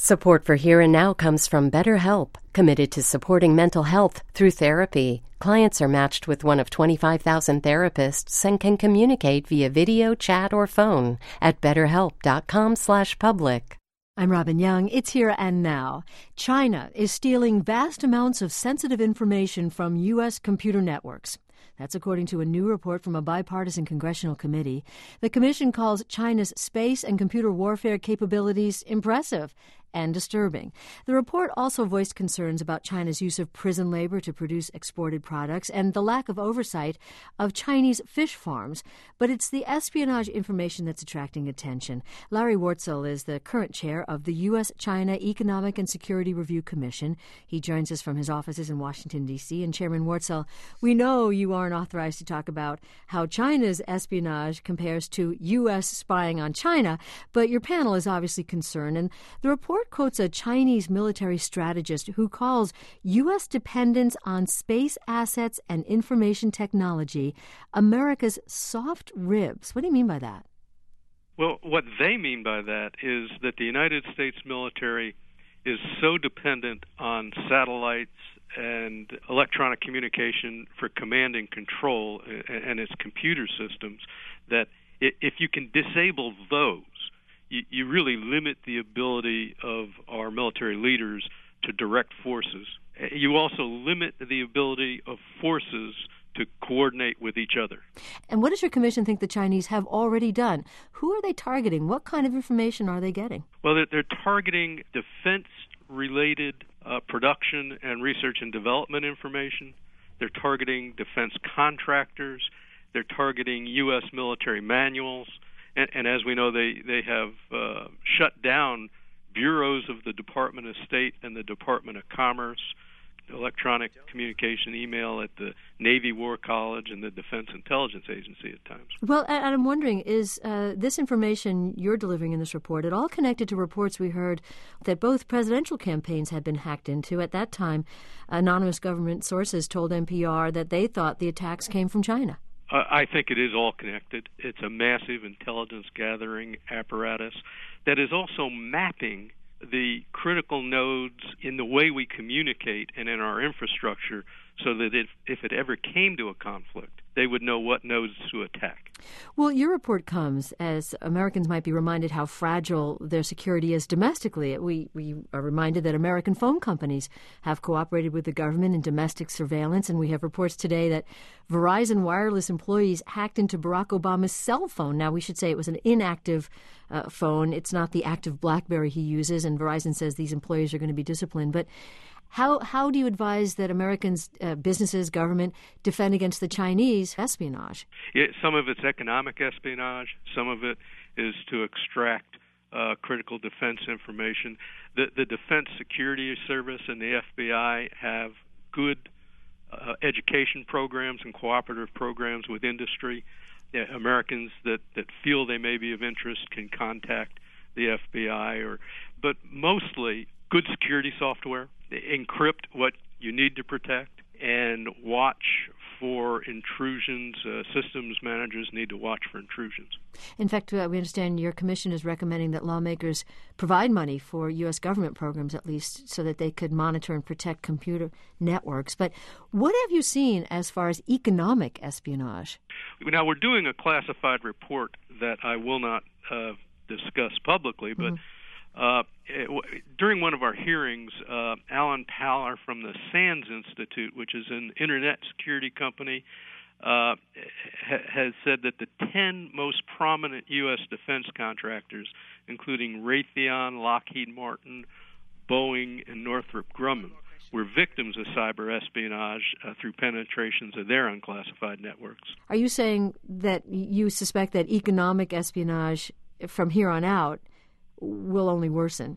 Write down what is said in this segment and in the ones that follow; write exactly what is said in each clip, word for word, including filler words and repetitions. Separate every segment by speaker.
Speaker 1: Support for Here and Now comes from BetterHelp, committed to supporting mental health through therapy. Clients are matched with one of twenty-five thousand therapists and can communicate via video, chat, or phone at betterhelp.com slash public.
Speaker 2: I'm Robin Young. It's Here and Now. China is stealing vast amounts of sensitive information from U S computer networks. That's according to a new report from a bipartisan congressional committee. The commission calls China's space and computer warfare capabilities impressive and disturbing. The report also voiced concerns about China's use of prison labor to produce exported products and the lack of oversight of Chinese fish farms. But it's the espionage information that's attracting attention. Larry Wartzel is the current chair of the U S China Economic and Security Review Commission. He joins us from his offices in Washington, D C And Chairman Wartzel, we know you aren't authorized to talk about how China's espionage compares to U S spying on China, but your panel is obviously concerned. And the report quotes a Chinese military strategist who calls U S dependence on space assets and information technology America's soft ribs. What do you mean by that?
Speaker 3: Well, what they mean by that is that the United States military is so dependent on satellites and electronic communication for command and control and its computer systems that if you can disable those, you really limit the ability of our military leaders to direct forces. You also limit the ability of forces to coordinate with each other.
Speaker 2: And what does your commission think the Chinese have already done? Who are they targeting? What kind of information are they getting?
Speaker 3: Well, they're, they're targeting defense-related uh, production and research and development information. They're targeting defense contractors. They're targeting U S military manuals. And, and as we know, they, they have uh, shut down bureaus of the Department of State and the Department of Commerce, electronic communication, email at the Navy War College and the Defense Intelligence Agency at times.
Speaker 2: Well, and I'm wondering, is uh, this information you're delivering in this report at all connected to reports we heard that both presidential campaigns had been hacked into? At that time, anonymous government sources told N P R that they thought the attacks came from China.
Speaker 3: I think it is all connected. It's a massive intelligence gathering apparatus that is also mapping the critical nodes in the way we communicate and in our infrastructure so that if, if it ever came to a conflict, they would know what nodes to attack.
Speaker 2: Well, your report comes as Americans might be reminded how fragile their security is domestically. We, we are reminded that American phone companies have cooperated with the government in domestic surveillance, and we have reports today that Verizon Wireless employees hacked into Barack Obama's cell phone. Now, we should say it was an inactive uh, phone. It's not the active BlackBerry he uses, and Verizon says these employees are going to be disciplined. But How how do you advise that Americans, uh, businesses, government, defend against the Chinese espionage?
Speaker 3: Yeah, some of it's economic espionage. Some of it is to extract uh, critical defense information. The, the Defense Security Service and the F B I have good uh, education programs and cooperative programs with industry. Yeah, Americans that, that feel they may be of interest can contact the F B I, or but mostly good security software. Encrypt what you need to protect and watch for intrusions. Uh, systems managers need to watch for intrusions.
Speaker 2: In fact, uh, we understand your commission is recommending that lawmakers provide money for U S government programs, at least, so that they could monitor and protect computer networks. But what have you seen as far as economic espionage?
Speaker 3: Now, we're doing a classified report that I will not uh, discuss publicly, but mm-hmm. Uh, it, w- during one of our hearings, uh, Alan Paller from the SANS Institute, which is an internet security company, uh, ha- has said that the ten most prominent U S defense contractors, including Raytheon, Lockheed Martin, Boeing, and Northrop Grumman, were victims of cyber espionage uh, through penetrations of their unclassified networks.
Speaker 2: Are you saying that you suspect that economic espionage from here on out will only worsen?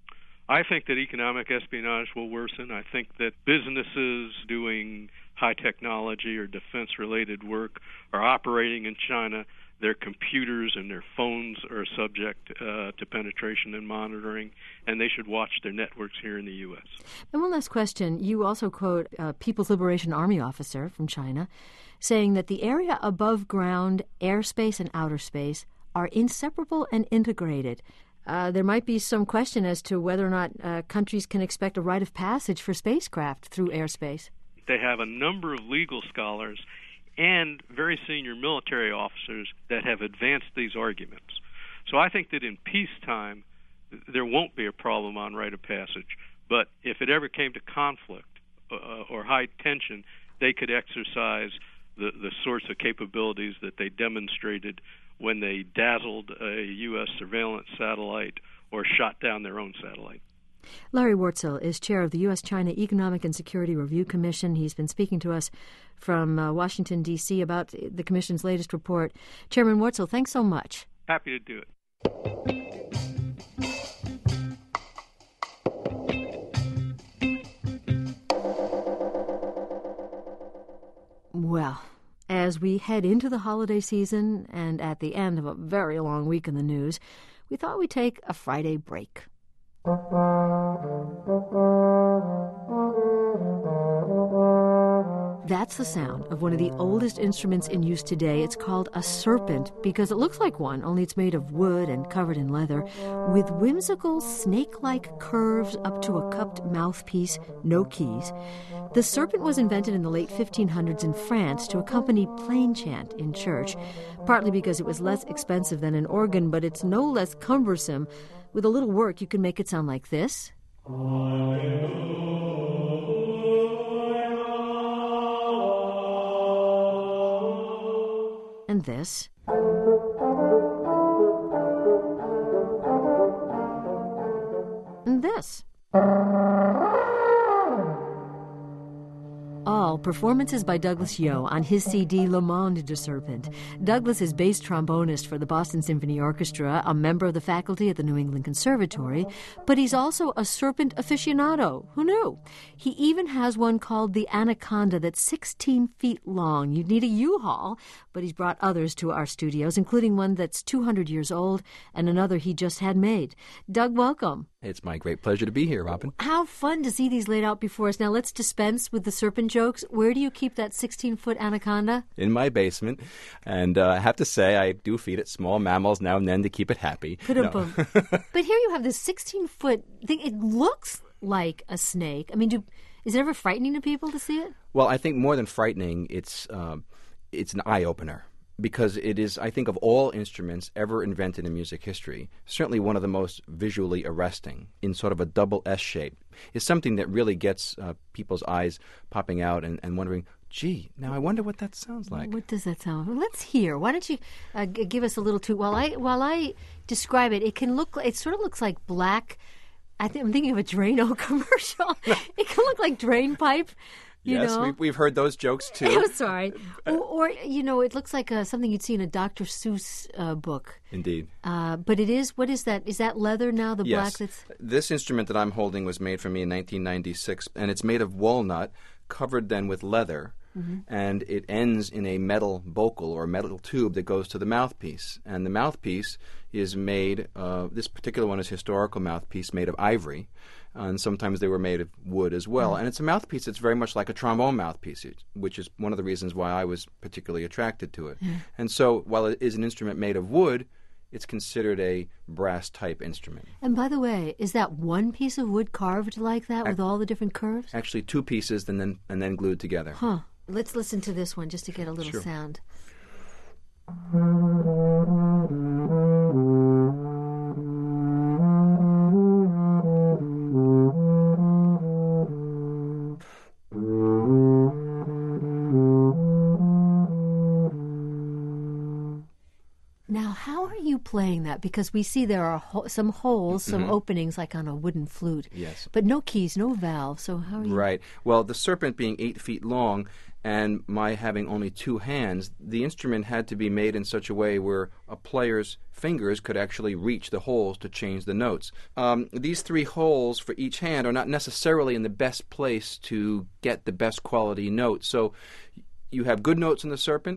Speaker 3: I think that economic espionage will worsen. I think that businesses doing high technology or defense-related work are operating in China. Their computers and their phones are subject uh, to penetration and monitoring, and they should watch their networks here in the U S.
Speaker 2: And one last question. You also quote a People's Liberation Army officer from China saying that the area above ground, airspace, and outer space are inseparable and integrated. uh, there might be some question as to whether or not uh, countries can expect a rite of passage for spacecraft through airspace.
Speaker 3: They have a number of legal scholars and very senior military officers that have advanced these arguments. So I think that in peacetime, there won't be a problem on rite of passage. But if it ever came to conflict uh, or high tension, they could exercise the, the sorts of capabilities that they demonstrated when they dazzled a U S surveillance satellite or shot down their own satellite.
Speaker 2: Larry Wartzel is chair of the U S China Economic and Security Review Commission. He's been speaking to us from uh, Washington, D C about the Commission's latest report. Chairman Wartzel, thanks so much.
Speaker 3: Happy to do it.
Speaker 2: Well, as we head into the holiday season and at the end of a very long week in the news, we thought we'd take a Friday break. That's the sound of one of the oldest instruments in use today. It's called a serpent because it looks like one, only it's made of wood and covered in leather, with whimsical snake-like curves up to a cupped mouthpiece, no keys. The serpent was invented in the late fifteen hundreds in France to accompany plain chant in church, partly because it was less expensive than an organ, but it's no less cumbersome. With a little work, you can make it sound like this. And this. And this. All performances by Douglas Yeo on his C D Le Monde du Serpent. Douglas is bass trombonist for the Boston Symphony Orchestra, a member of the faculty at the New England Conservatory, but he's also a serpent aficionado. Who knew? He even has one called the Anaconda that's sixteen feet long. You'd need a U-Haul, but he's brought others to our studios, including one that's two hundred years old and another he just had made. Doug, welcome.
Speaker 4: It's my great pleasure to be here, Robin.
Speaker 2: How fun to see these laid out before us. Now, let's dispense with the serpent jokes. Where do you keep that sixteen-foot anaconda?
Speaker 4: In my basement. And uh, I have to say, I do feed it small mammals now and then to keep it happy. No.
Speaker 2: But here you have this sixteen-foot thing. It looks like a snake. I mean, do, is it ever frightening to people to see it?
Speaker 4: Well, I think more than frightening, it's um, it's an eye-opener. Because it is, I think, of all instruments ever invented in music history, certainly one of the most visually arresting in sort of a double S shape. It's something that really gets uh, people's eyes popping out and, and wondering, gee, now I wonder what that sounds like.
Speaker 2: What does that sound like? Let's hear. Why don't you uh, g- give us a little toot? While I, while I describe it, it can look, it sort of looks like black. I think I'm thinking of a Drano commercial. It can look like drain pipe. You
Speaker 4: yes,
Speaker 2: know?
Speaker 4: we've, we've heard those jokes, too.
Speaker 2: I'm sorry. Or, or, you know, it looks like uh, something you'd see in a Doctor Seuss uh, book.
Speaker 4: Indeed.
Speaker 2: Uh, but it is, what is that? Is that leather now, the
Speaker 4: yes.
Speaker 2: black that's...
Speaker 4: This instrument that I'm holding was made for me in nineteen ninety-six, and it's made of walnut, covered then with leather, mm-hmm. and it ends in a metal bocal or metal tube that goes to the mouthpiece. And the mouthpiece is made, uh, this particular one is historical mouthpiece made of ivory, and sometimes they were made of wood as well. Mm. And it's a mouthpiece that's very much like a trombone mouthpiece, which is one of the reasons why I was particularly attracted to it. Mm. And so while it is an instrument made of wood, it's considered a brass-type instrument.
Speaker 2: And by the way, is that one piece of wood carved like that with Ac- all the different curves?
Speaker 4: Actually, two pieces and then and then glued together.
Speaker 2: Huh. Let's listen to this one just to get a little
Speaker 4: sure.
Speaker 2: sound. Now, how are you playing that? Because we see there are ho- some holes, some mm-hmm. openings like on a wooden flute.
Speaker 4: Yes.
Speaker 2: But no keys, no valve. So how are you?
Speaker 4: Right. Well, the serpent being eight feet long and my having only two hands, the instrument had to be made in such a way where a player's fingers could actually reach the holes to change the notes. Um, these three holes for each hand are not necessarily in the best place to get the best quality note. So you have good notes in the serpent,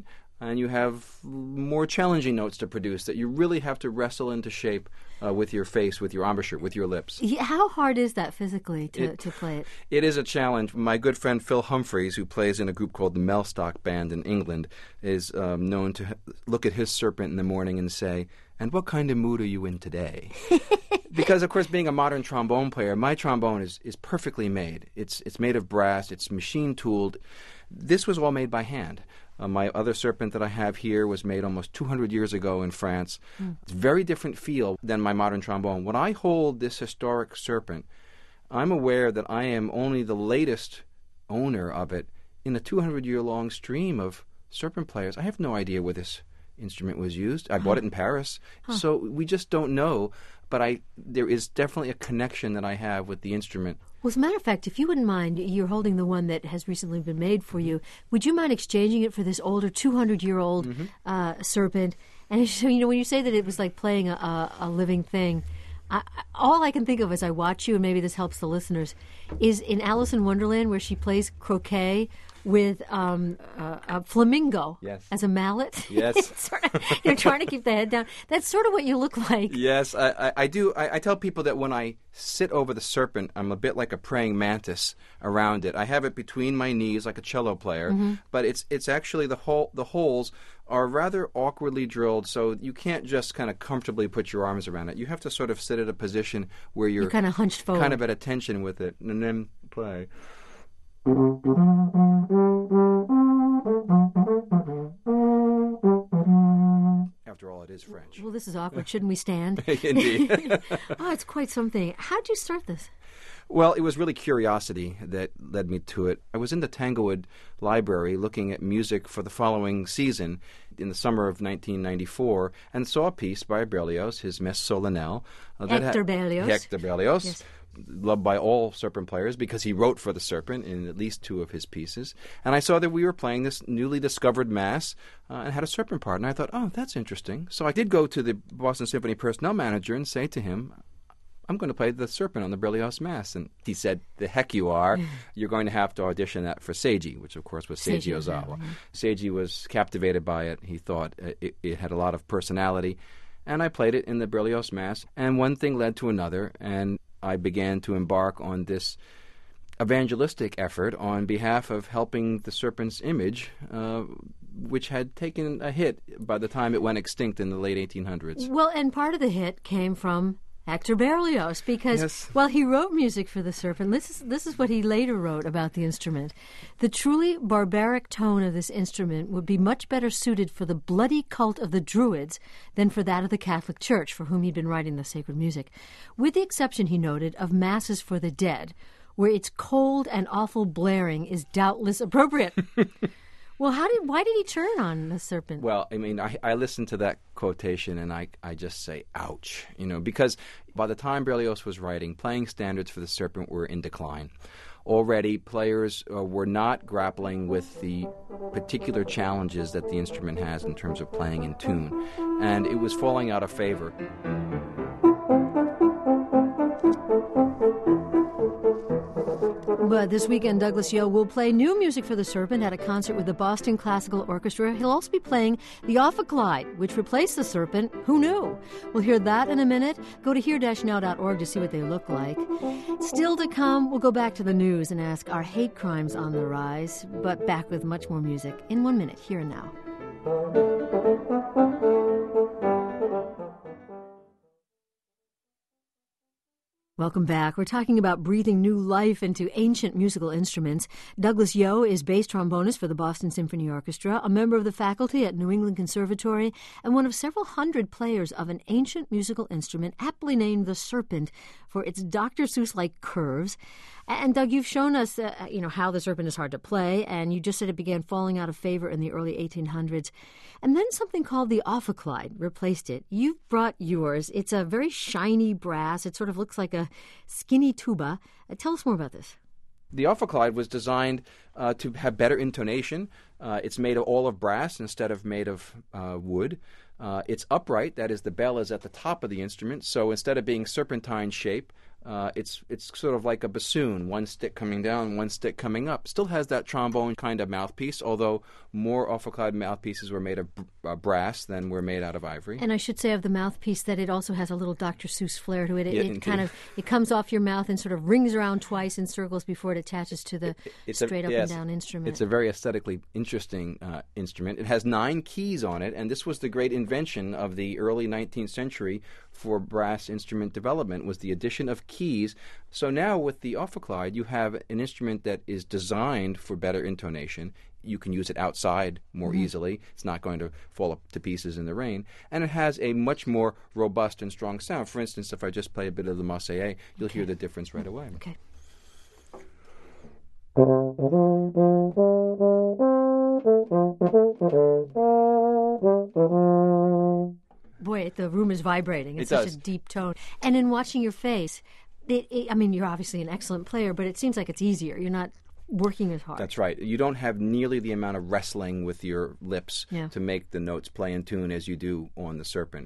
Speaker 4: and you have more challenging notes to produce that you really have to wrestle into shape uh, with your face, with your embouchure, with your lips.
Speaker 2: Yeah, how hard is that physically to,
Speaker 4: it,
Speaker 2: to play it?
Speaker 4: It is a challenge. My good friend Phil Humphreys, who plays in a group called the Mellstock Band in England, is um, known to look at his serpent in the morning and say, "And what kind of mood are you in today?" Because, of course, being a modern trombone player, my trombone is, is perfectly made. It's it's made of brass. It's machine-tooled. This was all made by hand. Uh, my other serpent that I have here was made almost two hundred years ago in France. Mm. It's a very different feel than my modern trombone. When I hold this historic serpent, I'm aware that I am only the latest owner of it in a two hundred year long stream of serpent players. I have no idea where this instrument was used. I huh. bought it in Paris. Huh. So we just don't know. But I, there is definitely a connection that I have with the instrument.
Speaker 2: Well, as a matter of fact, if you wouldn't mind, you're holding the one that has recently been made for you. Would you mind exchanging it for this older two hundred year old mm-hmm. uh, serpent? And so, you know, when you say that it was like playing a, a, a living thing, I, all I can think of as I watch you, and maybe this helps the listeners, is in Alice in Wonderland where she plays croquet with um, uh, a flamingo
Speaker 4: yes.
Speaker 2: as a mallet.
Speaker 4: Yes.
Speaker 2: sort of, you're trying to keep the head down. That's sort of what you look like.
Speaker 4: Yes, I, I, I do. I, I tell people that when I sit over the serpent, I'm a bit like a praying mantis around it. I have it between my knees like a cello player, mm-hmm. but it's it's actually the hole, the holes are rather awkwardly drilled, so you can't just kind of comfortably put your arms around it. You have to sort of sit at a position where you're,
Speaker 2: you're kind of hunched forward,
Speaker 4: kind of at attention with it, and then play. After all, it is French.
Speaker 2: Well, this is awkward. Shouldn't we stand?
Speaker 4: Indeed.
Speaker 2: Oh, it's quite something. How did you start this?
Speaker 4: Well, it was really curiosity that led me to it. I was in the Tanglewood Library looking at music for the following season in the summer of nineteen ninety-four and saw a piece by Berlioz, his Messe Solennelle. Uh,
Speaker 2: Hector ha- Berlioz.
Speaker 4: Hector Berlioz.
Speaker 2: Yes.
Speaker 4: Loved by all serpent players because he wrote for the serpent in at least two of his pieces. And I saw that we were playing this newly discovered mass uh, and had a serpent part. And I thought, oh, that's interesting. So I did go to the Boston Symphony personnel manager and say to him, I'm going to play the serpent on the Berlioz Mass. And he said, the heck you are. You're going to have to audition that for Seiji, which, of course, was Seiji, Seiji Ozawa. Yeah. Seiji was captivated by it. He thought it, it had a lot of personality. And I played it in the Berlioz Mass. And one thing led to another. And I began to embark on this evangelistic effort on behalf of helping the serpent's image, uh, which had taken a hit by the time it went extinct in the late eighteen hundreds.
Speaker 2: Well, and part of the hit came from Hector Berlioz, because,
Speaker 4: yes.
Speaker 2: well, he wrote music for the serpent. This is, this is what he later wrote about the instrument. The truly barbaric tone of this instrument would be much better suited for the bloody cult of the Druids than for that of the Catholic Church, for whom he'd been writing the sacred music, with the exception, he noted, of masses for the dead, where its cold and awful blaring is doubtless appropriate. Well, how did why did he turn on the serpent?
Speaker 4: Well, I mean, I, I listen to that quotation and I, I just say, ouch, you know, because by the time Berlioz was writing, playing standards for the serpent were in decline. Already, players uh, were not grappling with the particular challenges that the instrument has in terms of playing in tune, and it was falling out of favor.
Speaker 2: But this weekend, Douglas Yeo will play new music for the serpent at a concert with the Boston Classical Orchestra. He'll also be playing the Ophicleide, which replaced the serpent. Who knew? We'll hear that in a minute. Go to hear dash now dot org to see what they look like. Still to come, we'll go back to the news and ask, are hate crimes on the rise? But back with much more music in one minute, here and now. Welcome back. We're talking about breathing new life into ancient musical instruments. Douglas Yeo is bass trombonist for the Boston Symphony Orchestra, a member of the faculty at New England Conservatory, and one of several hundred players of an ancient musical instrument aptly named the serpent for its Doctor Seuss-like curves. And Doug, you've shown us, uh, you know, how the serpent is hard to play, and you just said it began falling out of favor in the early eighteen hundreds. And then something called the Ophicleide replaced it. You've brought yours. It's a very shiny brass. It sort of looks like a skinny tuba. Uh, tell us more about this.
Speaker 4: The Ophicleide was designed uh, to have better intonation. Uh, it's made of all of brass instead of made of uh, wood. Uh, it's upright, that is, the bell is at the top of the instrument, so instead of being serpentine shape, Uh, it's it's sort of like a bassoon, one stick coming down, one stick coming up. Still has that trombone kind of mouthpiece, although more Offerkleid mouthpieces were made of b- uh, brass than were made out of ivory.
Speaker 2: And I should say of the mouthpiece that it also has a little Doctor Seuss flair to it. It,
Speaker 4: Yeah,
Speaker 2: it
Speaker 4: indeed.
Speaker 2: kind of it comes off your mouth and sort of rings around twice in circles before it attaches to the
Speaker 4: It's a-
Speaker 2: straight up
Speaker 4: yes,
Speaker 2: and down instrument.
Speaker 4: It's a very aesthetically interesting uh, instrument. It has nine keys on it, and this was the great invention of the early nineteenth century for brass instrument development, was the addition of keys. So now with the Offerkleid, you have an instrument that is designed for better intonation. You can use it outside more
Speaker 2: Mm-hmm.
Speaker 4: easily. It's not going to fall up to pieces in the rain. And it has a much more robust and strong sound. For instance, if I just play a bit of the Marseillaise, you'll
Speaker 2: Okay.
Speaker 4: hear the difference right away.
Speaker 2: Okay. Boy, the room is vibrating. It's
Speaker 4: It
Speaker 2: such
Speaker 4: does.
Speaker 2: a deep tone. And in watching your face, it, it, I mean, you're obviously an excellent player, but it seems like it's easier. You're not working as hard.
Speaker 4: That's right. You don't have nearly the amount of wrestling with your lips
Speaker 2: Yeah.
Speaker 4: to make the notes play in tune as you do on the serpent.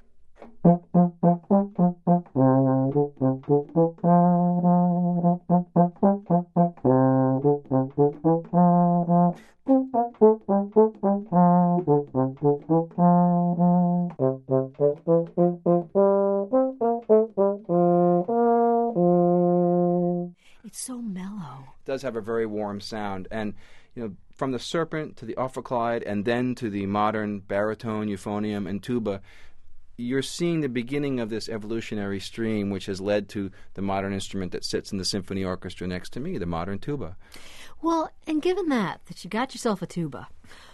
Speaker 2: It's so mellow.
Speaker 4: Does have a very warm sound, and you know, from the serpent to the Offerkleid and then to the modern baritone, euphonium, and tuba, you're seeing the beginning of this evolutionary stream, which has led to the modern instrument that sits in the symphony orchestra next to me, the modern tuba.
Speaker 2: Well, and given that, that you got yourself a tuba,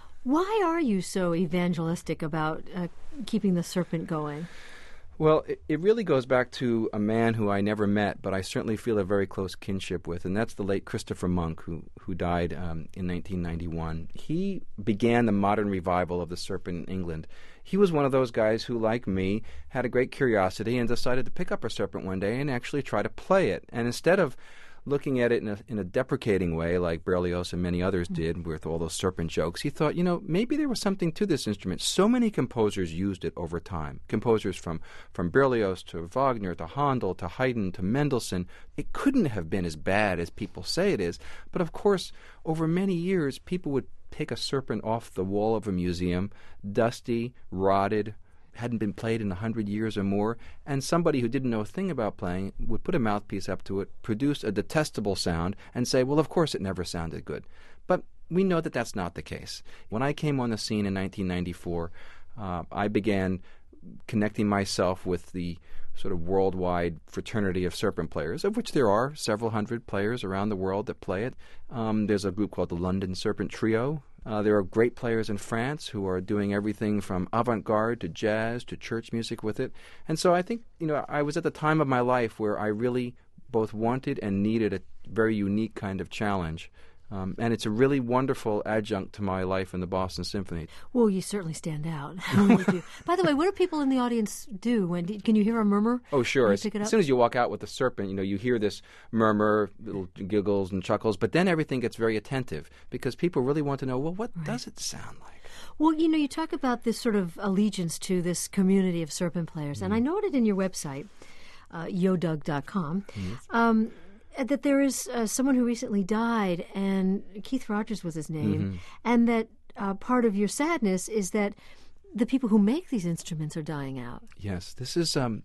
Speaker 2: why are you so evangelistic about uh, keeping the serpent going?
Speaker 4: Well, it, it really goes back to a man who I never met, but I certainly feel a very close kinship with, and that's the late Christopher Monk, who who died um, in nineteen ninety-one. He began the modern revival of the serpent in England. He was one of those guys who, like me, had a great curiosity and decided to pick up a serpent one day and actually try to play it. And instead of looking at it in a, in a deprecating way like Berlioz and many others did with all those serpent jokes, he thought, you know, maybe there was something to this instrument. So many composers used it over time. Composers from, from Berlioz to Wagner to Handel to Haydn to Mendelssohn. It couldn't have been as bad as people say it is. But of course, over many years, people would take a serpent off the wall of a museum, dusty, rotted, hadn't been played in a hundred years or more, and somebody who didn't know a thing about playing would put a mouthpiece up to it, produce a detestable sound, and say, well, of course it never sounded good. But we know that that's not the case. When I came on the scene in nineteen ninety-four, uh, I began connecting myself with the sort of worldwide fraternity of serpent players, of which there are several hundred players around the world that play it. Um, there's a group called the London Serpent Trio. Uh, there are great players in France who are doing everything from avant-garde to jazz to church music with it. And so I think, you know, I was at the time of my life where I really both wanted and needed a very unique kind of challenge. Um, and it's a really wonderful adjunct to my life in the Boston Symphony.
Speaker 2: Well, you certainly stand out. when you do. By the way, what do people in the audience do? When do, can you hear a murmur?
Speaker 4: Oh, sure.
Speaker 2: when you
Speaker 4: As,
Speaker 2: pick it
Speaker 4: as
Speaker 2: up?
Speaker 4: soon as you walk out with the serpent, you know, you hear this murmur, little giggles and chuckles, but then everything gets very attentive because people really want to know, well, what does it sound like?
Speaker 2: Well, you know, you talk about this sort of allegiance to this community of serpent players,
Speaker 4: Mm-hmm.
Speaker 2: and I noted in your website, uh, yodug dot com, um, that there is uh, someone who recently died, and Keith Rogers was his name,
Speaker 4: Mm-hmm.
Speaker 2: and that uh, part of your sadness is that the people who make these instruments are dying out.
Speaker 4: Yes, this is, um,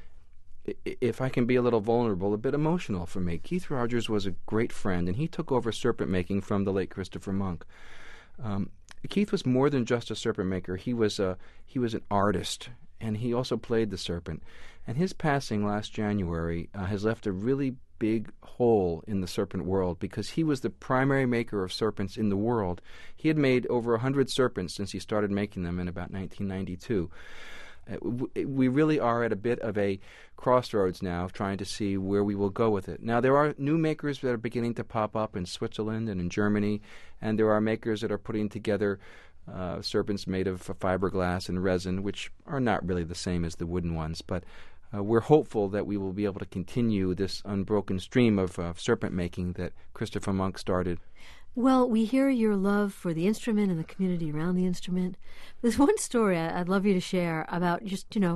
Speaker 4: i- if I can be a little vulnerable, a bit emotional for me. Keith Rogers was a great friend, and he took over serpent making from the late Christopher Monk. Um, Keith was more than just a serpent maker. He was a he was an artist, and he also played the serpent. And his passing last January uh, has left a really big hole in the serpent world because he was the primary maker of serpents in the world. He had made over a hundred serpents since he started making them in about nineteen ninety-two. Uh, w- we really are at a bit of a crossroads now, trying to see where we will go with it. Now, there are new makers that are beginning to pop up in Switzerland and in Germany, and there are makers that are putting together uh, serpents made of fiberglass and resin, which are not really the same as the wooden ones. But uh, we're hopeful that we will be able to continue this unbroken stream of uh, serpent making that Christopher Monk started.
Speaker 2: Well, we hear your love for the instrument and the community around the instrument. There's one story I- I'd love you to share about just, you know,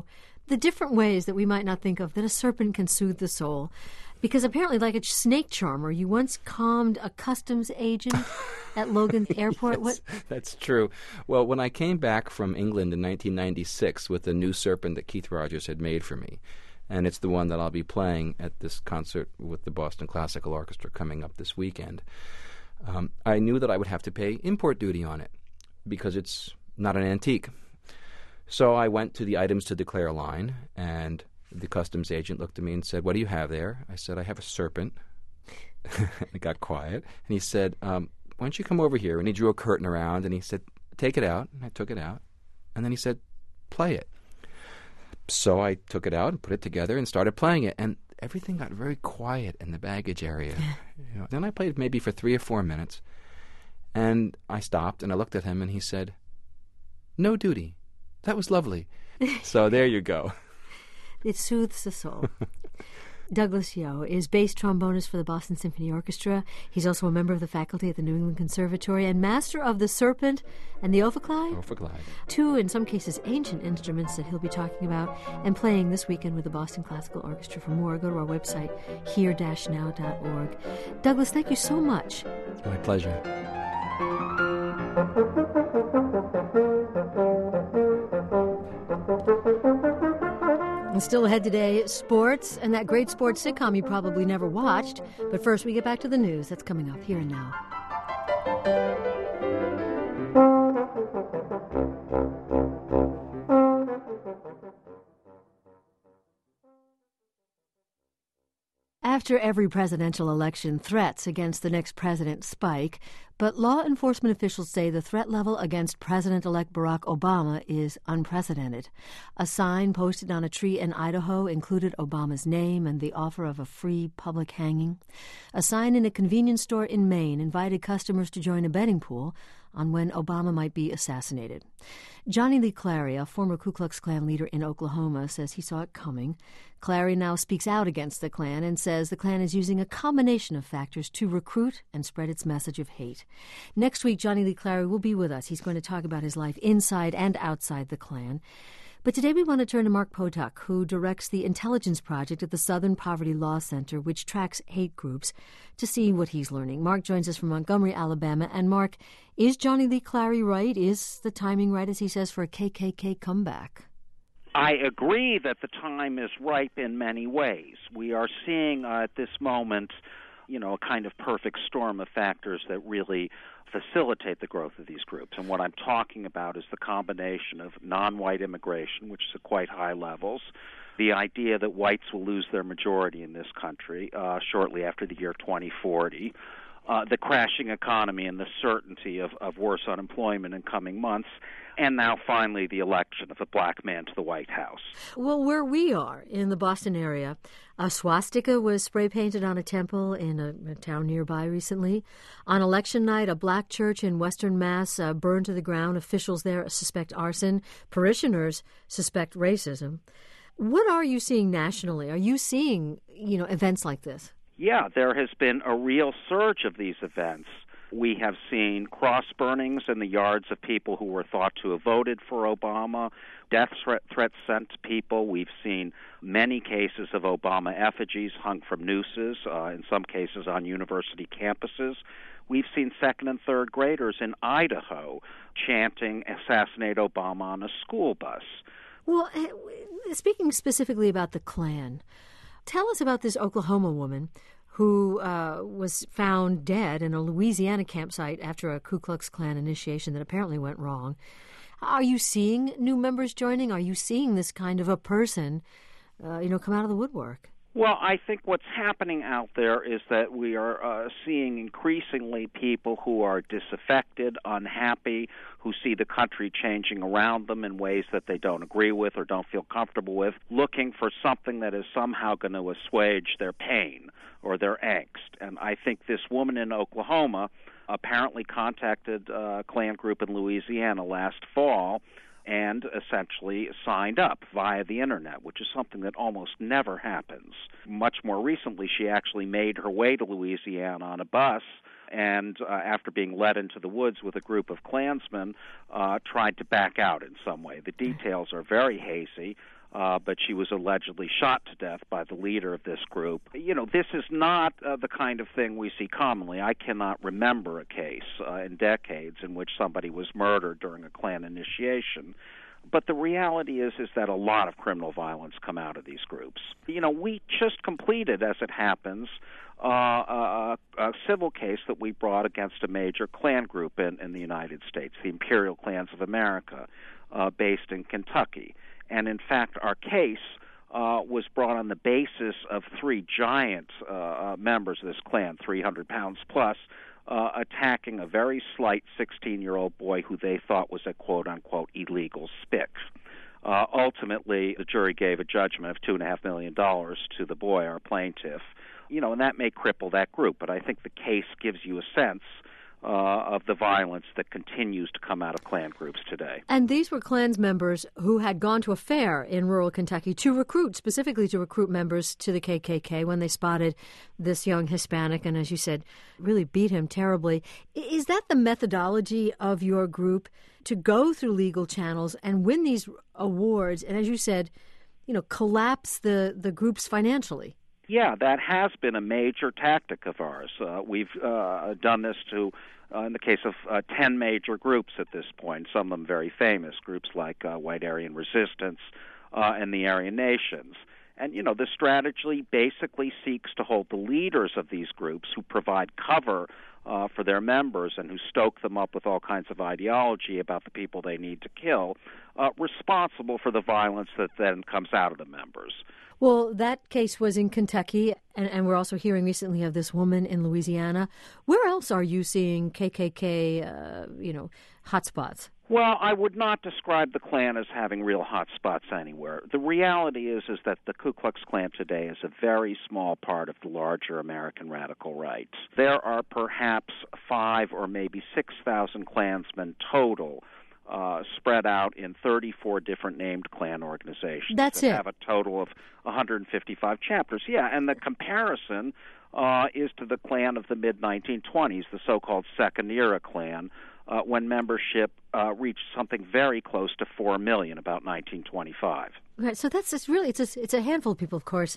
Speaker 2: the different ways that we might not think of that a serpent can soothe the soul. Because apparently, like a snake charmer, you once calmed a customs agent at Logan Airport.
Speaker 4: Yes,
Speaker 2: what?
Speaker 4: That's true. Well, when I came back from England in nineteen ninety-six with the new serpent that Keith Rogers had made for me, and it's the one that I'll be playing at this concert with the Boston Classical Orchestra coming up this weekend, um, I knew that I would have to pay import duty on it because it's not an antique. So I went to the items to declare line, and the customs agent looked at me and said, "What do you have there?" I said, "I have a serpent." It got quiet. And he said, um, "Why don't you come over here?" And he drew a curtain around, and he said, "Take it out." And I took it out. And then he said, "Play it." So I took it out and put it together and started playing it. And everything got very quiet in the baggage area. You know, then I played maybe for three or four minutes. And I stopped, and I looked at him, and he said, "No duty. That was lovely." So there you go.
Speaker 2: It soothes the soul. Douglas Yeo is bass trombonist for the Boston Symphony Orchestra. He's also a member of the faculty at the New England Conservatory and master of the serpent and the ophicleide.
Speaker 4: Ophicleide.
Speaker 2: Two, in some cases, ancient instruments that he'll be talking about and playing this weekend with the Boston Classical Orchestra. For more, go to our website, here dash now dot org. Douglas, thank you so much.
Speaker 4: It's my pleasure.
Speaker 2: And still ahead today, sports, and that great sports sitcom you probably never watched. But first, we get back to the news. That's coming up here and now. After every presidential election, threats against the next president spike, but law enforcement officials say the threat level against President-elect Barack Obama is unprecedented. A sign posted on a tree in Idaho included Obama's name and the offer of a free public hanging. A sign in a convenience store in Maine invited customers to join a betting pool on when Obama might be assassinated. Johnny Lee Clary, a former Ku Klux Klan leader in Oklahoma, says he saw it coming. Clary now speaks out against the Klan and says the Klan is using a combination of factors to recruit and spread its message of hate. Next week, Johnny Lee Clary will be with us. He's going to talk about his life inside and outside the Klan. But today we want to turn to Mark Potok, who directs the Intelligence Project at the Southern Poverty Law Center, which tracks hate groups, to see what he's learning. Mark joins us from Montgomery, Alabama. And Mark, is Johnny Lee Clary right? Is the timing right, as he says, for a K K K comeback?
Speaker 5: I agree that the time is ripe in many ways. We are seeing uh, at this moment, you know, a kind of perfect storm of factors that really facilitate the growth of these groups. And what I'm talking about is the combination of non-white immigration, which is at quite high levels, the idea that whites will lose their majority in this country uh, shortly after the year twenty forty, uh, the crashing economy and the certainty of, of worse unemployment in coming months, and now finally the election of a black man to the White House.
Speaker 2: Well, where we are in the Boston area, a swastika was spray-painted on a temple in a, a town nearby recently. On election night, a black church in Western Mass uh, burned to the ground. Officials there suspect arson. Parishioners suspect racism. What are you seeing nationally? Are you seeing, you know, events like this?
Speaker 5: Yeah, there has been a real surge of these events. We have seen cross burnings in the yards of people who were thought to have voted for Obama, death threat, threats sent to people. We've seen many cases of Obama effigies hung from nooses, uh, in some cases on university campuses. We've seen second and third graders in Idaho chanting "Assassinate Obama" on a school bus.
Speaker 2: Well, speaking specifically about the Klan, tell us about this Oklahoma woman who uh, was found dead in a Louisiana campsite after a Ku Klux Klan initiation that apparently went wrong. Are you seeing new members joining? Are you seeing this kind of a person, uh, you know, come out of the woodwork?
Speaker 5: Well, I think what's happening out there is that we are uh, seeing increasingly people who are disaffected, unhappy, who see the country changing around them in ways that they don't agree with or don't feel comfortable with, looking for something that is somehow going to assuage their pain or their angst. And I think this woman in Oklahoma apparently contacted a Klan group in Louisiana last fall and essentially signed up via the Internet, which is something that almost never happens. Much more recently, she actually made her way to Louisiana on a bus and, uh, after being led into the woods with a group of Klansmen, uh, tried to back out in some way. The details are very hazy. Uh, but she was allegedly shot to death by the leader of this group. You know, this is not uh, the kind of thing we see commonly. I cannot remember a case uh, in decades in which somebody was murdered during a Klan initiation. But the reality is is that a lot of criminal violence come out of these groups. You know, we just completed, as it happens, uh, a, a civil case that we brought against a major Klan group in, in the United States, the Imperial Klans of America, uh, based in Kentucky. And in fact, our case uh, was brought on the basis of three giant uh, members of this Klan, three hundred pounds plus, uh, attacking a very slight sixteen-year-old boy who they thought was a quote-unquote illegal spick. Uh, ultimately, the jury gave a judgment of two point five million dollars to the boy, our plaintiff. You know, and that may cripple that group, but I think the case gives you a sense Uh, of the violence that continues to come out of Klan groups today.
Speaker 2: And these were Klans members who had gone to a fair in rural Kentucky to recruit, specifically to recruit members to the K K K when they spotted this young Hispanic and, as you said, really beat him terribly. Is that the methodology of your group, to go through legal channels and win these awards and, as you said, you know, collapse the, the groups financially?
Speaker 5: Yeah, that has been a major tactic of ours. Uh, we've uh, done this to, uh, in the case of uh, ten major groups at this point, some of them very famous, groups like uh, White Aryan Resistance uh, and the Aryan Nations. And, you know, the strategy basically seeks to hold the leaders of these groups who provide cover uh, for their members and who stoke them up with all kinds of ideology about the people they need to kill, uh, responsible for the violence that then comes out of the members.
Speaker 2: Well, that case was in Kentucky, and, and we're also hearing recently of this woman in Louisiana. Where else are you seeing K K K, uh, you know, hotspots?
Speaker 5: Well, I would not describe the Klan as having real hotspots anywhere. The reality is is that the Ku Klux Klan today is a very small part of the larger American radical right. There are perhaps five or maybe six thousand Klansmen total, Uh, spread out in thirty-four different named Klan organizations.
Speaker 2: That's
Speaker 5: that
Speaker 2: it.
Speaker 5: Have a total of one hundred fifty-five chapters. Yeah, and the comparison uh, is to the Klan of the mid nineteen twenties, the so-called Second Era Klan, uh, when membership uh, reached something very close to four million, about nineteen twenty-five.
Speaker 2: Right. So that's just really it's a, it's a handful of people, of course.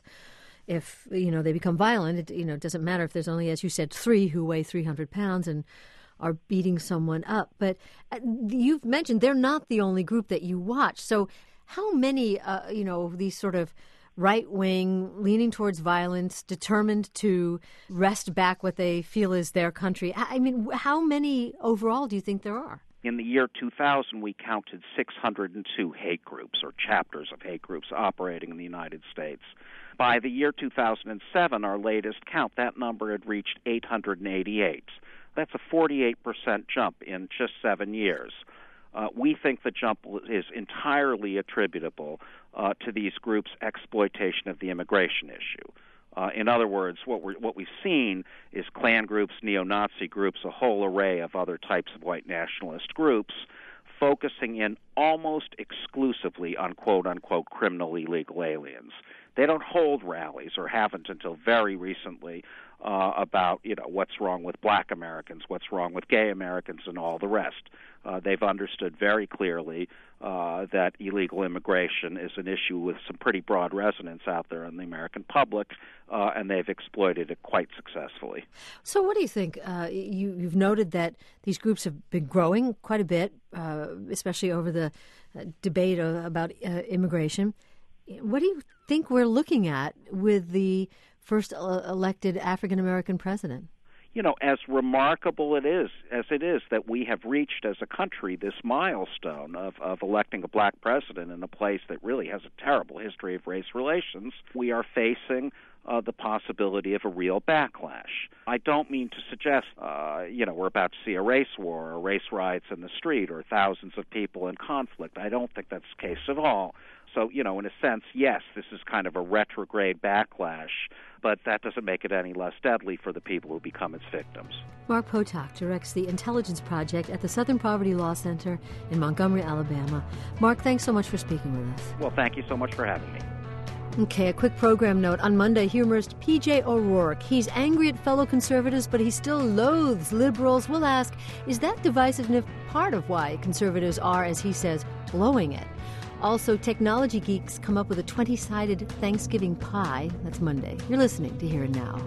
Speaker 2: If you know they become violent, it you know it doesn't matter if there's only, as you said, three who weigh three hundred pounds and are beating someone up. But you've mentioned they're not the only group that you watch. So how many, uh, you know, these sort of right-wing, leaning towards violence, determined to wrest back what they feel is their country, I mean, how many overall do you think there are?
Speaker 5: In the year two thousand, we counted six hundred two hate groups or chapters of hate groups operating in the United States. By the year two thousand seven, our latest count, that number had reached eight hundred eighty-eight. That's a forty-eight percent jump in just seven years. Uh, we think the jump is entirely attributable uh, to these groups' exploitation of the immigration issue. Uh, in other words, what, we're, what we've seen is Klan groups, neo-Nazi groups, a whole array of other types of white nationalist groups focusing in almost exclusively on quote-unquote criminal illegal aliens. They don't hold rallies, or haven't until very recently, uh, about, you know, what's wrong with black Americans, what's wrong with gay Americans, and all the rest. Uh, they've understood very clearly uh, that illegal immigration is an issue with some pretty broad resonance out there in the American public, uh, and they've exploited it quite successfully.
Speaker 2: So what do you think? Uh, you, you've noted that these groups have been growing quite a bit, uh, especially over the uh, debate uh, about uh, immigration. What do you think we're looking at with the first uh, elected African-American president?
Speaker 5: You know, as remarkable it is, as it is that we have reached as a country this milestone of, of electing a black president in a place that really has a terrible history of race relations, we are facing uh, the possibility of a real backlash. I don't mean to suggest, uh, you know, we're about to see a race war or race riots in the street or thousands of people in conflict. I don't think that's the case at all. So, you know, in a sense, yes, this is kind of a retrograde backlash, but that doesn't make it any less deadly for the people who become its victims.
Speaker 2: Mark Potok directs the Intelligence Project at the Southern Poverty Law Center in Montgomery, Alabama. Mark, thanks so much for speaking with us.
Speaker 5: Well, thank you so much for having me.
Speaker 2: Okay, a quick program note. On Monday, humorist P J O'Rourke. He's angry at fellow conservatives, but he still loathes liberals. We'll ask, is that divisiveness part of why conservatives are, as he says, blowing it? Also, technology geeks come up with a twenty-sided Thanksgiving pie. That's Monday. You're listening to Here and Now.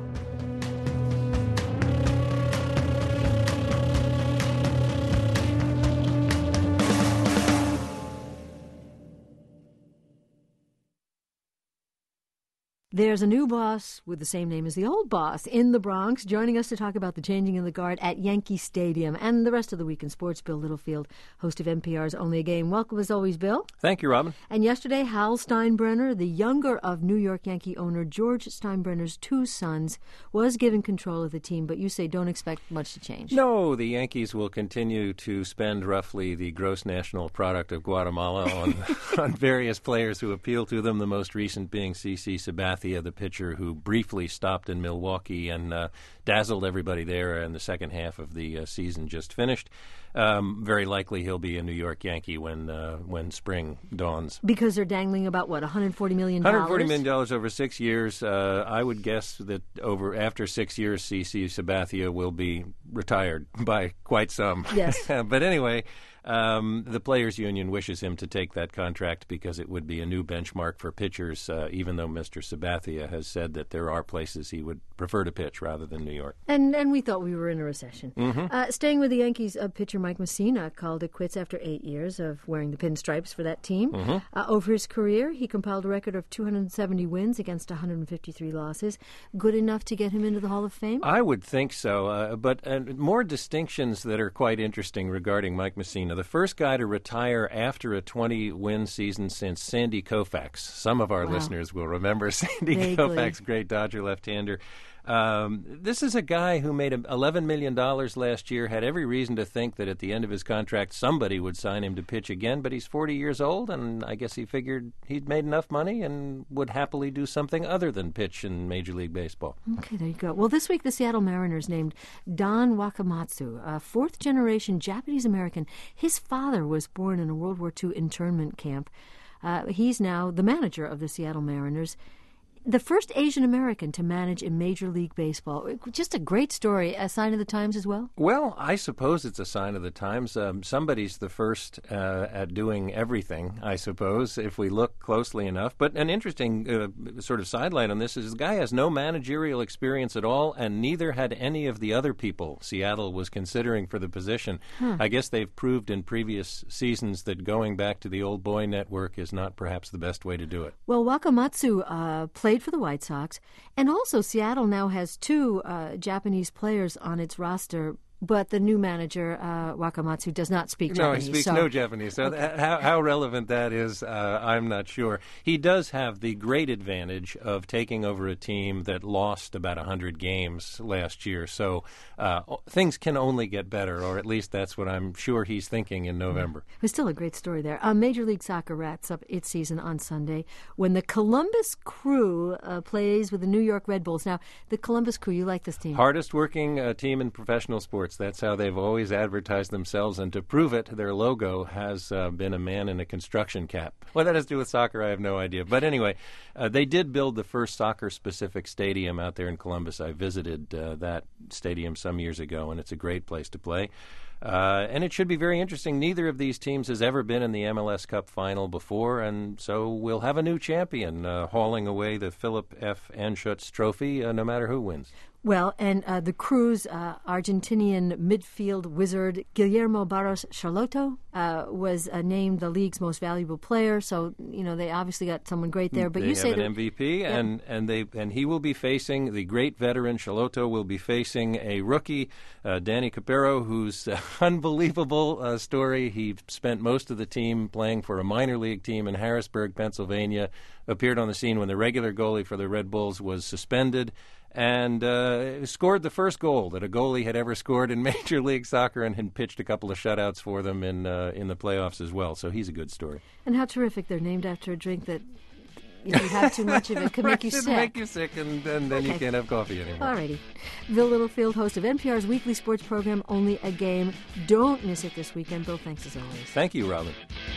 Speaker 2: There's a new boss with the same name as the old boss in the Bronx, joining us to talk about the changing of the guard at Yankee Stadium and the rest of the week in sports. Bill Littlefield, host of N P R's Only a Game. Welcome as always, Bill.
Speaker 6: Thank you, Robin.
Speaker 2: And yesterday, Hal Steinbrenner, the younger of New York Yankee owner George Steinbrenner's two sons, was given control of the team, but you say don't expect much to change.
Speaker 6: No, the Yankees will continue to spend roughly the gross national product of Guatemala on, on various players who appeal to them, the most recent being C C Sabathia, the pitcher who briefly stopped in Milwaukee and uh, dazzled everybody there in the second half of the uh, season just finished. Um, very likely he'll be a New York Yankee when uh, when spring dawns.
Speaker 2: Because they're dangling about, what, one hundred forty million dollars?
Speaker 6: one hundred forty million dollars over six years. Uh, I would guess that over after six years, C C Sabathia will be retired by quite some.
Speaker 2: Yes.
Speaker 6: But anyway, um, the Players Union wishes him to take that contract because it would be a new benchmark for pitchers, uh, even though Mister Sabathia has said that there are places he would prefer to pitch rather than New York.
Speaker 2: And and we thought we were in a recession.
Speaker 6: Mm-hmm.
Speaker 2: Uh, staying with the Yankees, uh, pitcher Mike Mussina called it quits after eight years of wearing the pinstripes for that team.
Speaker 6: Mm-hmm.
Speaker 2: Uh, over his career, he compiled a record of two hundred seventy wins against one hundred fifty-three losses. Good enough to get him into the Hall of Fame?
Speaker 6: I would think so, uh, but uh, more distinctions that are quite interesting regarding Mike Mussina. The first guy to retire after a twenty-win season since Sandy Koufax. Some of our
Speaker 2: wow.
Speaker 6: listeners will remember Sandy
Speaker 2: Vaguely.
Speaker 6: Koufax, great Dodger left-hander. Um, this is a guy who made eleven million dollars last year, had every reason to think that at the end of his contract somebody would sign him to pitch again, but he's forty years old, and I guess he figured he'd made enough money and would happily do something other than pitch in Major League Baseball.
Speaker 2: Okay, there you go. Well, this week the Seattle Mariners named Don Wakamatsu, a fourth-generation Japanese-American. His father was born in a World War Two internment camp. Uh, he's now the manager of the Seattle Mariners. The first Asian American to manage in Major League Baseball. Just a great story. A sign of the times as well?
Speaker 6: Well, I suppose it's a sign of the times. Um, somebody's the first uh, at doing everything, I suppose, if we look closely enough. But an interesting uh, sort of sidelight on this is the guy has no managerial experience at all, and neither had any of the other people Seattle was considering for the position.
Speaker 2: Huh.
Speaker 6: I guess they've proved in previous seasons that going back to the old boy network is not perhaps the best way to do it.
Speaker 2: Well, Wakamatsu uh, played for the White Sox, and also Seattle now has two uh, Japanese players on its roster, but the new manager, uh, Wakamatsu, does not speak
Speaker 6: no,
Speaker 2: Japanese.
Speaker 6: he speaks
Speaker 2: so.
Speaker 6: no Japanese. So
Speaker 2: Okay.
Speaker 6: th- how, how relevant that is, uh, I'm not sure. He does have the great advantage of taking over a team that lost about one hundred games last year. So uh, things can only get better, or at least that's what I'm sure he's thinking in November.
Speaker 2: It was still a great story there. Uh, Major League Soccer wraps up its season on Sunday when the Columbus Crew uh, plays with the New York Red Bulls. Now, the Columbus Crew, you like this team?
Speaker 6: Hardest working uh, team in professional sports. That's how they've always advertised themselves, and to prove it, their logo has uh, been a man in a construction cap. What that has to do with soccer, I have no idea. But anyway, uh, they did build the first soccer-specific stadium out there in Columbus. I visited uh, that stadium some years ago, and it's a great place to play. Uh, and it should be very interesting. Neither of these teams has ever been in the M L S Cup final before, and so we'll have a new champion uh, hauling away the Philip F. Anschutz Trophy, uh, no matter who wins.
Speaker 2: Well, and uh, the Crew's uh, Argentinian midfield wizard Guillermo Barros Charlotto uh, was uh, named the league's most valuable player. So, you know, they obviously got someone great there. But
Speaker 6: they
Speaker 2: you
Speaker 6: have
Speaker 2: say
Speaker 6: an
Speaker 2: that,
Speaker 6: M V P,
Speaker 2: yeah.
Speaker 6: and and they and he will be facing the great veteran Charlotto will be facing a rookie, uh, Danny Capero, who's uh, unbelievable uh, story. He spent most of the team playing for a minor league team in Harrisburg, Pennsylvania. Appeared on the scene when the regular goalie for the Red Bulls was suspended, and uh, scored the first goal that a goalie had ever scored in Major League Soccer, and had pitched a couple of shutouts for them in uh, in the playoffs as well. So he's a good story.
Speaker 2: And how terrific. They're named after a drink that, if you have too much of it, could make you
Speaker 6: It'd
Speaker 2: sick.
Speaker 6: make you sick, and, and then
Speaker 2: Okay.
Speaker 6: you can't have coffee anymore.
Speaker 2: All righty. Bill Littlefield, host of N P R's weekly sports program, Only a Game. Don't miss it this weekend. Bill, thanks as always.
Speaker 6: Thank you, Robin.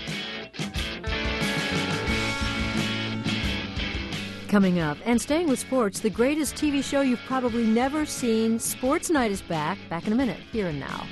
Speaker 2: Coming up, and staying with sports, the greatest T V show you've probably never seen, Sports Night, is back. Back in a minute, Here and Now.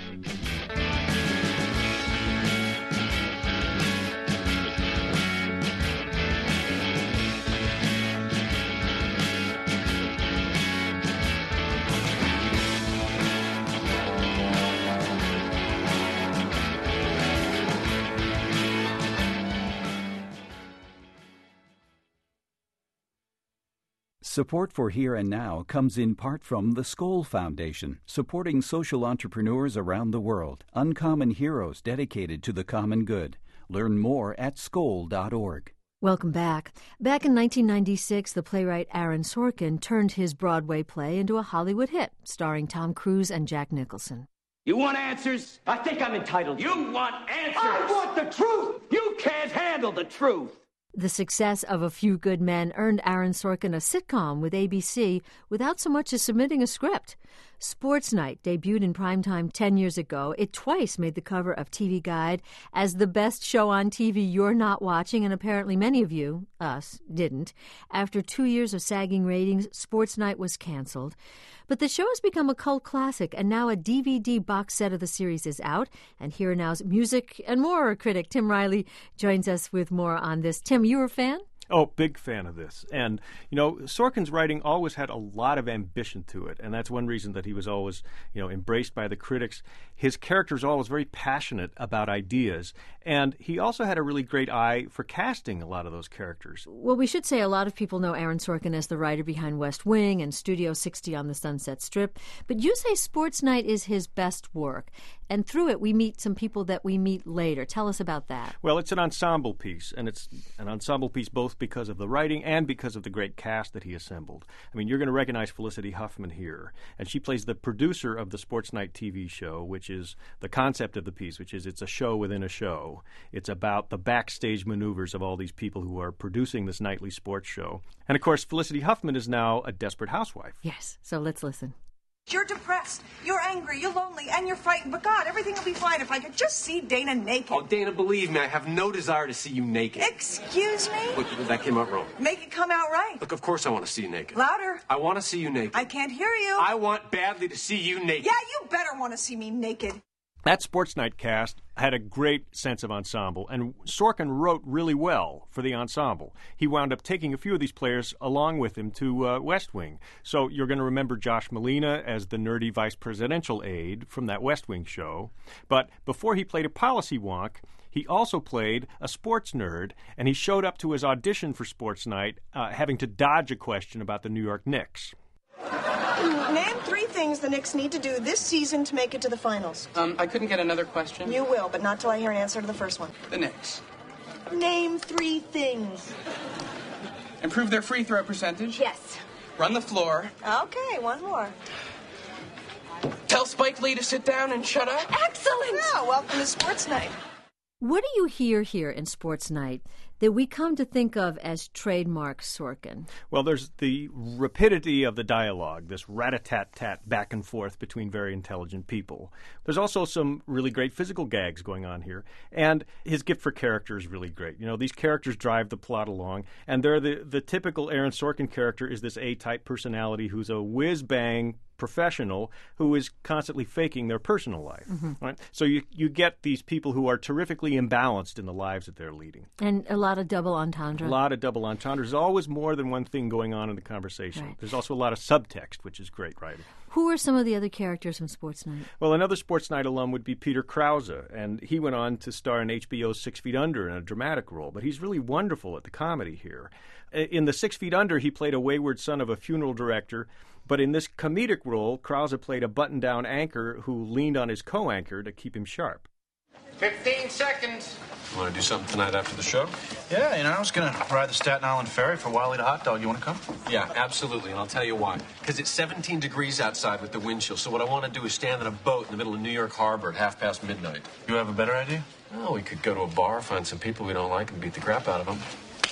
Speaker 7: Support for Here and Now comes in part from the Skoll Foundation, supporting social entrepreneurs around the world, uncommon heroes dedicated to the common good. Learn more at skoll dot org.
Speaker 2: Welcome back. Back in nineteen ninety-six, the playwright Aaron Sorkin turned his Broadway play into a Hollywood hit, starring Tom Cruise and Jack Nicholson.
Speaker 8: You want answers? I think I'm entitled. You want answers? I want the truth! You can't handle the truth!
Speaker 2: The success of A Few Good Men earned Aaron Sorkin a sitcom with A B C without so much as submitting a script. Sports Night debuted in primetime ten years ago. It twice made the cover of T V Guide as the best show on T V you're not watching, and apparently many of you, us, didn't. After two years of sagging ratings, Sports Night was canceled. But the show has become a cult classic, and now a D V D box set of the series is out. And Here and Now's music and more critic Tim Riley joins us with more on this. Tim, you were a fan?
Speaker 9: Oh, big fan of this. And, you know, Sorkin's writing always had a lot of ambition to it, and that's one reason that he was always, you know, embraced by the critics. His characters are always very passionate about ideas, and he also had a really great eye for casting a lot of those characters.
Speaker 2: Well, we should say a lot of people know Aaron Sorkin as the writer behind West Wing and Studio sixty on the Sunset Strip, but you say Sports Night is his best work, and through it we meet some people that we meet later. Tell us about that.
Speaker 9: Well, it's an ensemble piece, and it's an ensemble piece both because of the writing and because of the great cast that he assembled. I mean, you're going to recognize Felicity Huffman here, and she plays the producer of the Sports Night T V show, which is the concept of the piece, which is it's a show within a show. It's about the backstage maneuvers of all these people who are producing this nightly sports show. And, of course, Felicity Huffman is now a desperate housewife.
Speaker 2: Yes, so let's listen.
Speaker 10: You're depressed, you're angry, you're lonely, and you're frightened. But God, everything will be fine if I could just see Dana naked.
Speaker 11: Oh, Dana, believe me, I have no desire to see you naked.
Speaker 10: Excuse me?
Speaker 11: Look, that came out wrong.
Speaker 10: Make it come out right.
Speaker 11: Look, of course I want to see you naked.
Speaker 10: Louder.
Speaker 11: I want to see you naked.
Speaker 10: I can't hear you.
Speaker 11: I want badly to see you naked.
Speaker 10: Yeah, you better want to see me naked.
Speaker 9: That Sports Night cast had a great sense of ensemble, and Sorkin wrote really well for the ensemble. He wound up taking a few of these players along with him to uh, West Wing. So you're going to remember Josh Malina as the nerdy vice presidential aide from that West Wing show. But before he played a policy wonk, he also played a sports nerd, and he showed up to his audition for Sports Night uh, having to dodge a question about the New York Knicks.
Speaker 10: Name three things the Knicks need to do this season to make it to the finals.
Speaker 12: Um, I couldn't get another question.
Speaker 10: You will, but not till I hear an answer to the first one.
Speaker 12: The Knicks.
Speaker 10: Name three things.
Speaker 12: Improve their free throw percentage.
Speaker 10: Yes.
Speaker 12: Run the floor.
Speaker 10: Okay, one more.
Speaker 12: Tell Spike Lee to sit down and shut up.
Speaker 10: Excellent! Yeah, welcome to Sports Night.
Speaker 2: What do you hear here in Sports Night that we come to think of as trademark Sorkin?
Speaker 9: Well, there's the rapidity of the dialogue, this rat-a-tat-tat back and forth between very intelligent people. There's also some really great physical gags going on here, and his gift for character is really great. You know, these characters drive the plot along, and they're the, the typical Aaron Sorkin character is this A-type personality who's a whiz-bang professional who is constantly faking their personal life. Mm-hmm. Right? So you you get these people who are terrifically imbalanced in the lives that they're leading.
Speaker 2: And a lot of double entendre.
Speaker 9: A lot of double entendre. There's always more than one thing going on in the conversation.
Speaker 2: Right.
Speaker 9: There's also a lot of subtext, which is great writing.
Speaker 2: Who are some of the other characters from Sports Night?
Speaker 9: Well, another Sports Night alum would be Peter Krause, and he went on to star in H B O's Six Feet Under in a dramatic role, but he's really wonderful at the comedy here. In the Six Feet Under, he played a wayward son of a funeral director, but in this comedic role, Krause played a button-down anchor who leaned on his co-anchor to keep him sharp.
Speaker 13: Fifteen seconds.
Speaker 11: You want to do something tonight after the show?
Speaker 13: Yeah, you know, I was going to ride the Staten Island ferry for Wiley the hot dog. You want to come?
Speaker 11: Yeah, absolutely, and I'll tell you why. Because it's seventeen degrees outside with the wind chill, so what I want to do is stand on a boat in the middle of New York Harbor at half past midnight.
Speaker 13: You have a better idea?
Speaker 11: Oh, we could go to a bar, find some people we don't like, and beat the crap out of them.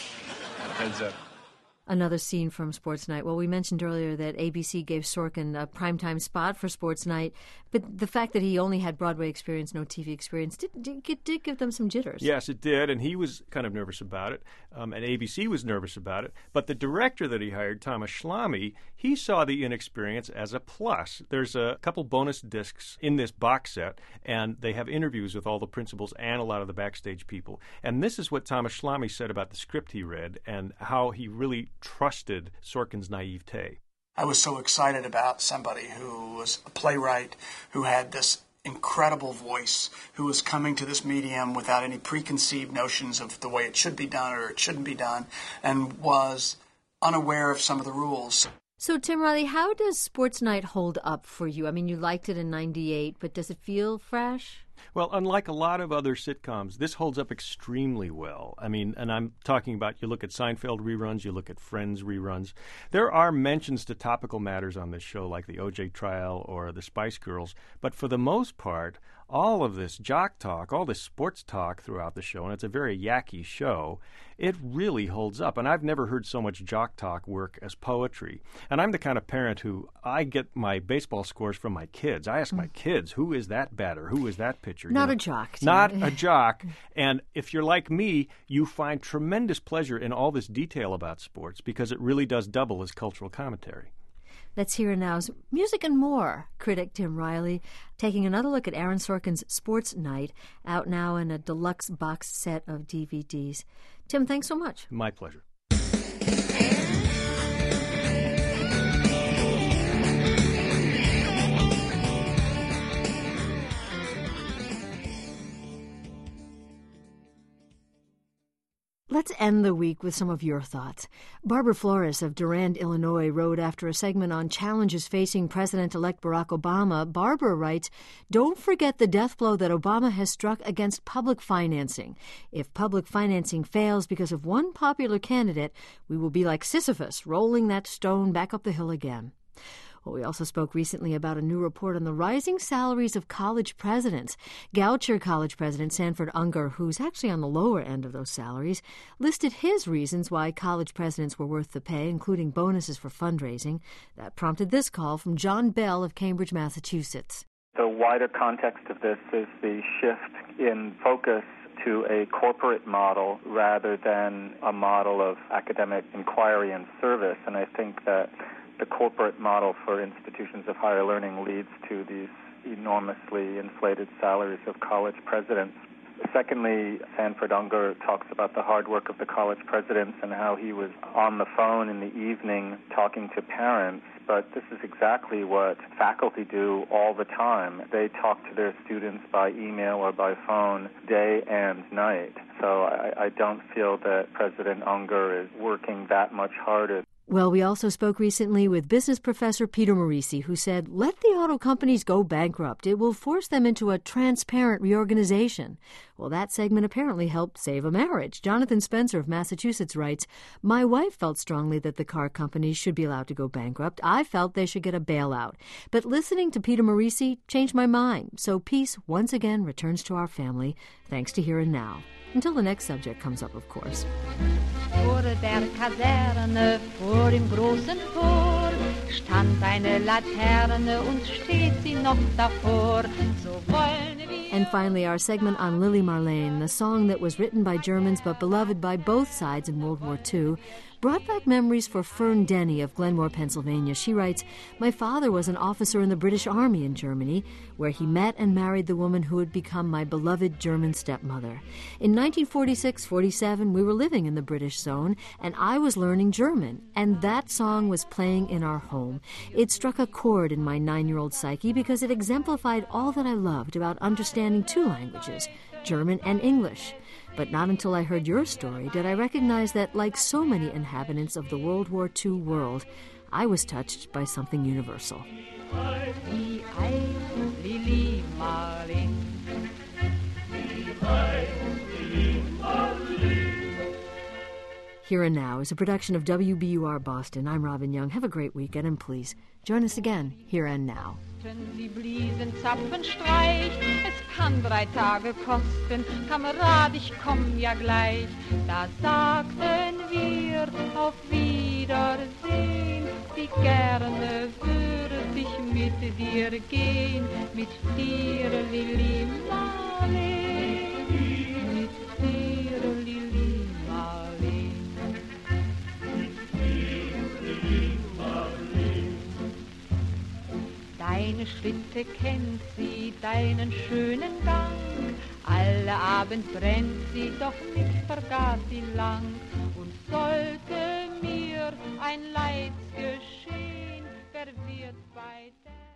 Speaker 11: Heads up.
Speaker 2: Another scene from Sports Night. Well, we mentioned earlier that A B C gave Sorkin a primetime spot for Sports Night, but the fact that he only had Broadway experience, no T V experience, did, did, did give them some jitters.
Speaker 9: Yes, it did, and he was kind of nervous about it, um, and A B C was nervous about it. But the director that he hired, Thomas Schlamme, he saw the inexperience as a plus. There's a couple bonus discs in this box set, and they have interviews with all the principals and a lot of the backstage people. And this is what Thomas Schlamme said about the script he read and how he really trusted Sorkin's naivete.
Speaker 14: I was so excited about somebody who was a playwright, who had this incredible voice, who was coming to this medium without any preconceived notions of the way it should be done or it shouldn't be done, and was unaware of some of the rules.
Speaker 2: So, Tim Riley, how does Sports Night hold up for you? I mean, you liked it in ninety-eight, but does it feel fresh?
Speaker 9: Well, unlike a lot of other sitcoms, this holds up extremely well. I mean, and I'm talking about, you look at Seinfeld reruns, you look at Friends reruns. There are mentions to topical matters on this show, like the O J trial or the Spice Girls, but for the most part, all of this jock talk, all this sports talk throughout the show, and it's a very yacky show, it really holds up. And I've never heard so much jock talk work as poetry. And I'm the kind of parent who, I get my baseball scores from my kids. I ask mm. my kids, who is that batter? Who is that pitcher?
Speaker 2: Not
Speaker 9: you know,
Speaker 2: a jock.
Speaker 9: Not a jock. And if you're like me, you find tremendous pleasure in all this detail about sports because it really does double as cultural commentary.
Speaker 2: Let's hear now's Music and More critic Tim Riley taking another look at Aaron Sorkin's Sports Night, out now in a deluxe box set of D V Ds. Tim, thanks so much.
Speaker 9: My pleasure.
Speaker 2: Let's end the week with some of your thoughts. Barbara Flores of Durand, Illinois, wrote after a segment on challenges facing President-elect Barack Obama. Barbara writes, "Don't forget the death blow that Obama has struck against public financing. If public financing fails because of one popular candidate, we will be like Sisyphus, rolling that stone back up the hill again." Well, we also spoke recently about a new report on the rising salaries of college presidents. Goucher College President Sanford Unger, who's actually on the lower end of those salaries, listed his reasons why college presidents were worth the pay, including bonuses for fundraising. That prompted this call from John Bell of Cambridge, Massachusetts.
Speaker 15: The wider context of this is the shift in focus to a corporate model rather than a model of academic inquiry and service. And I think that the corporate model for institutions of higher learning leads to these enormously inflated salaries of college presidents. Secondly, Sanford Unger talks about the hard work of the college presidents and how he was on the phone in the evening talking to parents. But this is exactly what faculty do all the time. They talk to their students by email or by phone day and night. So I, I don't feel that President Unger is working that much harder.
Speaker 2: Well, we also spoke recently with business professor Peter Morisi, who said, let the auto companies go bankrupt. It will force them into a transparent reorganization. Well, that segment apparently helped save a marriage. Jonathan Spencer of Massachusetts writes, my wife felt strongly that the car companies should be allowed to go bankrupt. I felt they should get a bailout. But listening to Peter Morisi changed my mind. So peace once again returns to our family, thanks to Here and Now. Until the next subject comes up, of course.
Speaker 16: Vor der Kaserne, vor dem großen Tor, stand eine Laterne und steht sie noch davor. So wollen wir.
Speaker 2: And finally, our segment on Lily Marlene, the song that was written by Germans but beloved by both sides in World War Two, brought back memories for Fern Denny of Glenmore, Pennsylvania. She writes, my father was an officer in the British Army in Germany, where he met and married the woman who had become my beloved German stepmother. In nineteen forty-six forty-seven, we were living in the British zone, and I was learning German, and that song was playing in our home. It struck a chord in my nine-year-old psyche because it exemplified all that I loved about understanding two languages, German and English. But not until I heard your story did I recognize that, like so many inhabitants of the World War Two world, I was touched by something universal. Here and Now is a production of W B U R Boston. I'm Robin Young. Have a great weekend, and please join us again, Here and Now.
Speaker 16: Sie bliesen Zapfenstreich, es kann drei Tage kosten, Kamerad, ich komm ja gleich. Da sagten wir auf Wiedersehen, wie gerne würde ich mit dir gehen, mit dir, Lili Marleen, mit dir, Lili Marleen. Deine Schritte kennt sie, deinen schönen Gang. Alle Abend brennt sie, doch nicht vergaß sie lang. Und sollte mir ein Leid geschehen, wer wird bei der